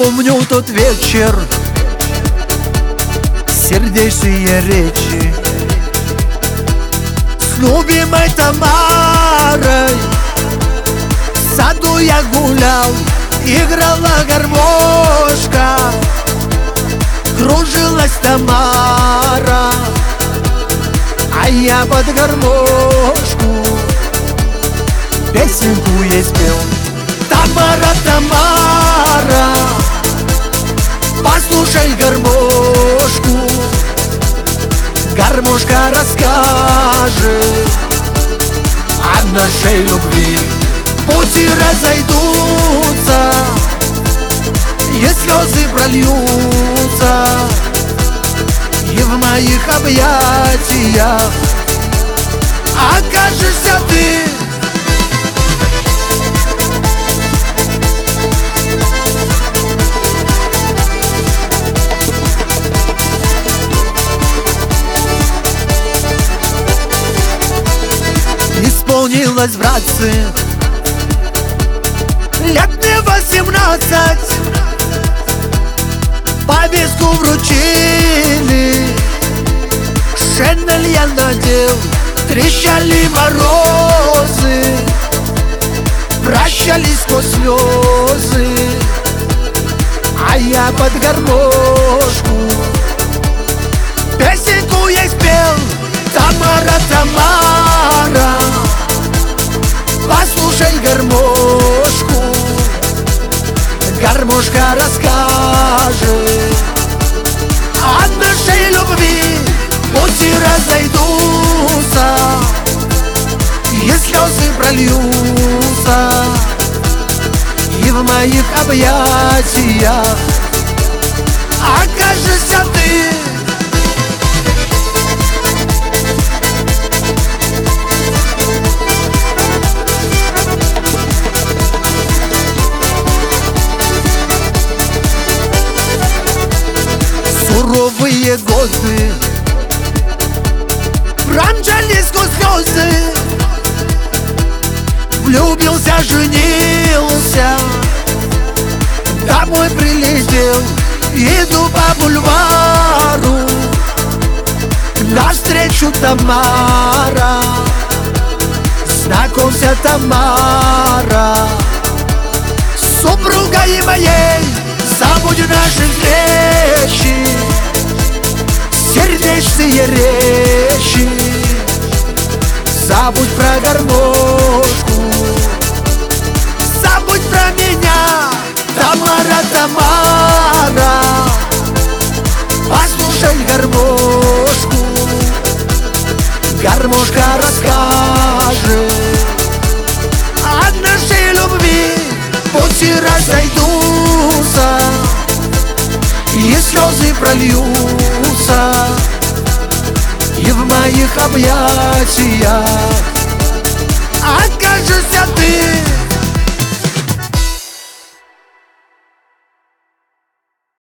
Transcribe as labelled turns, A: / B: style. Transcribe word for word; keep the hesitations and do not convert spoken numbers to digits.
A: помню тот вечер, сердечные речи с любимой Тамарой. В саду я гулял, играла гармошка, кружилась Тамара, а я под гармошку песенку ей спел. Тамара, Тамара, послушай гармошку, гармошка расскажет о нашей любви. Пути разойдутся, и слезы прольются, и в моих объятиях окажешься ты. Исполнилось, братцы, лет мне восемнадцать. Повестку вручили, шинель я надел, трещали морозы, прощались сквозь слезы, а я под гармошку песенку ей спел. Тамара, Тамара, послушай гармошку, гармошка расскажет о нашей любви. Пути разойдутся, и слезы прольются, и в моих объятиях окажешься ты. Суровые годы промчались сквозь слезы, влюбился, женился, домой прилетел, иду по бульвару, навстречу Тамара. Знакомься, Тамара, супругой моей, забудь наши встречи, сердечные речи, забудь про гармошку, забудь про меня. Тамара, Тамара, послушай гармошку, гармошка расскажет о нашей любви. Пути разойдутся, и слезы прольются, и в моих объятиях окажешься ты.